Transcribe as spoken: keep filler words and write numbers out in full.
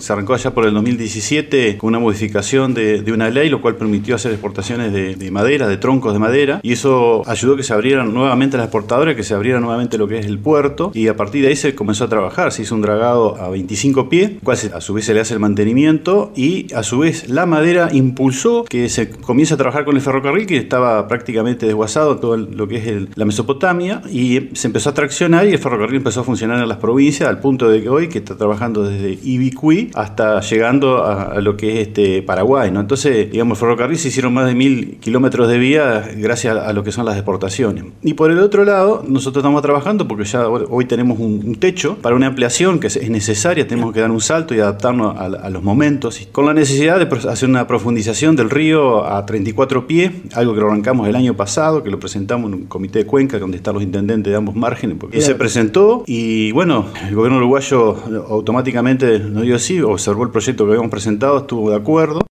se arrancó allá por el dos mil diecisiete con una modificación de, de una ley, lo cual permitió hacer exportaciones de, de madera, de troncos de madera, y eso ayudó a que se abrieran nuevamente las exportadoras, que se abriera nuevamente lo que es el puerto, y a partir de ahí se comenzó a trabajar. Se hizo un dragado a veinticinco pies, cual a su vez se le hace el mantenimiento, y a su vez la madera impulsó que se comience a trabajar con el ferrocarril, que estaba prácticamente desguazado todo el, lo que es el, la Mesopotamia, y se empezó a traccionar y el ferrocarril empezó a funcionar en las provincias, al punto de que hoy que está trabajando desde Ibicuí hasta llegando a, a lo que es este Paraguay, ¿no? Entonces, digamos, el ferrocarril se hicieron más de mil kilómetros de vía gracias a, a lo que son las exportaciones. Y por el otro lado, nosotros estamos trabajando porque ya hoy tenemos un, un techo para una ampliación que es, es necesaria, tenemos que dar un salto y adaptarnos a, a los momentos, y con la necesidad de hacer una profundización del río a treinta y cuatro pies, algo que lo arrancamos el año pasado, que lo presentamos en un comité de Cuenca, donde están los intendentes de ambos márgenes, porque se presentó y bueno, el gobierno uruguayo automáticamente nos dio sí, observó el proyecto que habíamos presentado, estuvo de acuerdo.